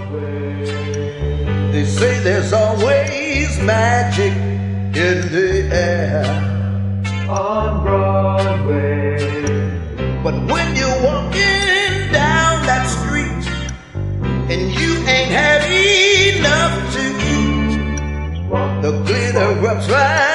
They say there's always magic in the air on Broadway. But when you're walking down that street and you ain't had enough to eat, the glitter rubs right